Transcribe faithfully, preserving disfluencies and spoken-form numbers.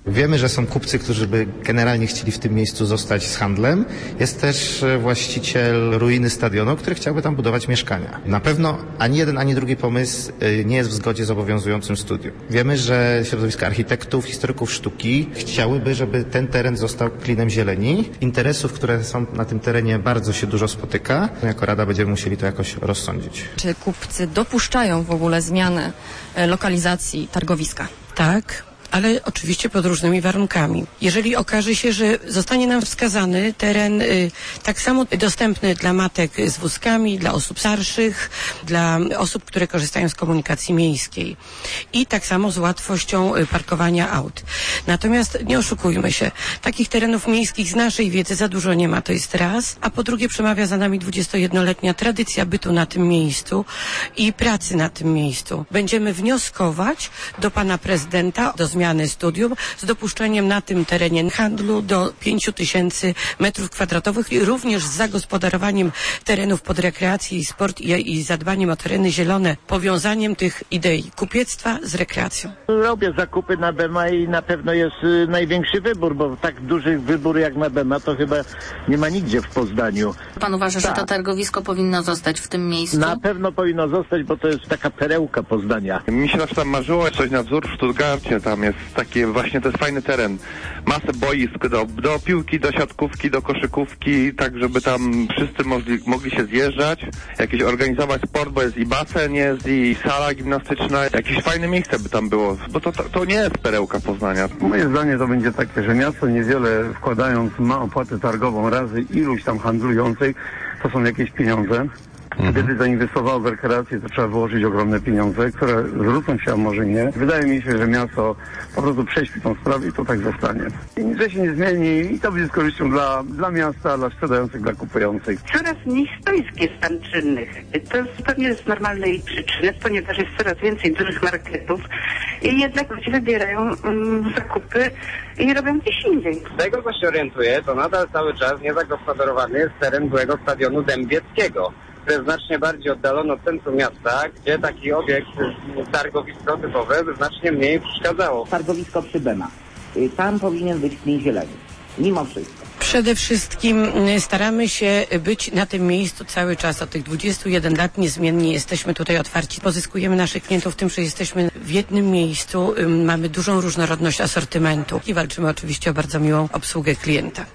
Wiemy, że są kupcy, którzy by generalnie chcieli w tym miejscu zostać z handlem. Jest też właściciel ruiny stadionu, który chciałby tam budować mieszkania. Na pewno ani jeden, ani drugi pomysł nie jest w zgodzie z obowiązującym studium. Wiemy, że środowiska architektów, historyków sztuki chciałyby, żeby ten teren został klinem zieleni. Interesów, które są na tym terenie, bardzo się dużo spotyka. Jako Rada będziemy musieli to jakoś rozsądzić. Czy kupcy dopuszczają w ogóle zmianę lokalizacji targowiska? Tak, ale oczywiście pod różnymi warunkami. Jeżeli okaże się, że zostanie nam wskazany teren y, tak samo dostępny dla matek z wózkami, dla osób starszych, dla osób, które korzystają z komunikacji miejskiej i tak samo z łatwością y, parkowania aut. Natomiast nie oszukujmy się, takich terenów miejskich z naszej wiedzy za dużo nie ma, to jest raz, a po drugie przemawia za nami dwudziestojednoletnia tradycja bytu na tym miejscu i pracy na tym miejscu. Będziemy wnioskować do pana prezydenta do zmiany studium z dopuszczeniem na tym terenie handlu do pięciu tysięcy metrów kwadratowych i również z zagospodarowaniem terenów pod rekreację i sport i, i zadbaniem o tereny zielone, powiązaniem tych idei kupiectwa z rekreacją. Robię zakupy na Bema i na pewno jest y, największy wybór, bo tak duży wybór jak na Bema to chyba nie ma nigdzie w Poznaniu. Pan uważa, tak. że to targowisko powinno zostać w tym miejscu? Na pewno powinno zostać, bo to jest taka perełka Poznania. Mi się zawsze tam marzyło coś na wzór w Stuttgarcie, tam jest takie właśnie, to jest fajny teren. Masę boisk do, do piłki, do siatkówki, do koszykówki, tak żeby tam wszyscy mogli, mogli się zjeżdżać, jakieś organizować sport, bo jest i basen, jest i sala gimnastyczna, jakieś fajne miejsce by tam było, bo to, to, to nie jest perełka Poznania. Moje zdanie to będzie takie, że miasto niewiele wkładając ma opłatę targową razy iluś tam handlującej, to są jakieś pieniądze. Gdyby zainwestowało w rekreację, to trzeba wyłożyć ogromne pieniądze, które zwrócą się, a może nie. Wydaje mi się, że miasto po prostu prześpi tą sprawę i to tak zostanie. I nic się nie zmieni i to będzie z korzyścią dla, dla miasta, dla sprzedających, dla kupujących. Coraz mniej stoisk jest tam czynnych. To zupełnie z normalnej przyczyny, ponieważ jest coraz więcej dużych marketów i jednak ludzie wybierają um, zakupy i robią gdzieś indziej. Z tego, co się orientuję, to nadal cały czas niezagospodarowany jest teren byłego stadionu Dębieckiego. To jest znacznie bardziej oddalone od centrum miasta, gdzie taki obiekt, targowisko typowe, by znacznie mniej przeszkadzało. Targowisko przy Bema. Tam powinien być klin zieleni. Mimo wszystko. Przede wszystkim staramy się być na tym miejscu cały czas. Od tych dwudziestu jeden lat niezmiennie jesteśmy tutaj otwarci. Pozyskujemy naszych klientów tym, że jesteśmy w jednym miejscu. Mamy dużą różnorodność asortymentu i walczymy oczywiście o bardzo miłą obsługę klienta.